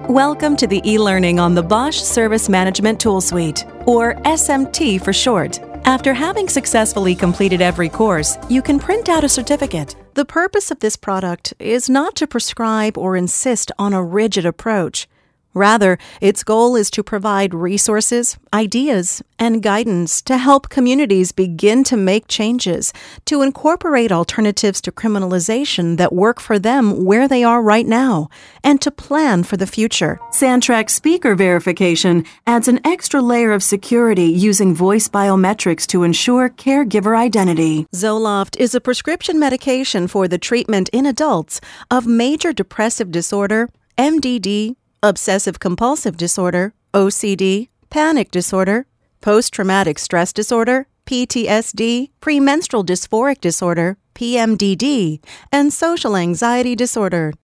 Welcome to the e-learning on the Bosch Service Management Tool Suite, or SMT for short. After having successfully completed every course, you can print out a certificate. The purpose of this product is not to prescribe or insist on a rigid approach. Rather, its goal is to provide resources, ideas, and guidance to help communities begin to make changes, to incorporate alternatives to criminalization that work for them where they are right now, and to plan for the future. Santrac Speaker Verification adds an extra layer of security using voice biometrics to ensure caregiver identity. Zoloft is a prescription medication for the treatment in adults of major depressive disorder, MDD, obsessive-compulsive disorder, OCD, panic disorder, post-traumatic stress disorder, PTSD, premenstrual dysphoric disorder, PMDD, and social anxiety disorder.